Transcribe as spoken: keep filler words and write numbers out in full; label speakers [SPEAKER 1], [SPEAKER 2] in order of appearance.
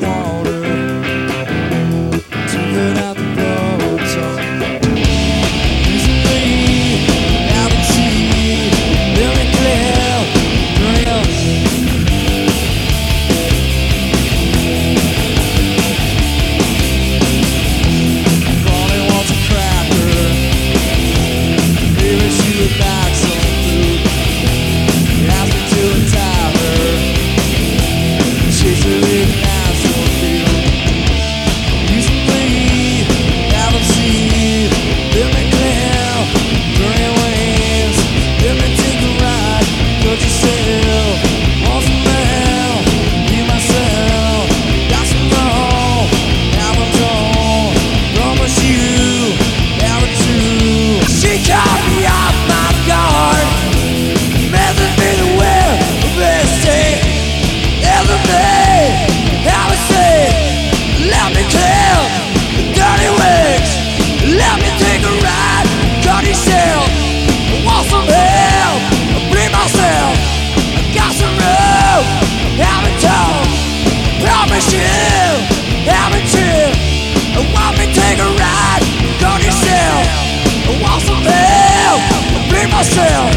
[SPEAKER 1] water to put out the boat. Easily out at sea, very clear, real. Bonnie wants a cracker, maybe she would like some food. Ask me to untie her, she's a really nice one too. Easily out at sea, let me clear, burning waves, let me take a ride, cut yourself, want some help, you myself, got some more, haven't told, promise you, haven't true. She caught me off my guard, messing me the way, the best day, every day, how to say, let me clear, the dirty wigs, let me take a ride, cut yourself, I want some help, I bring myself, I got some room, haven't told, promise you, haven't you, I want me take a ride, cut yourself, I want some help, I bring myself.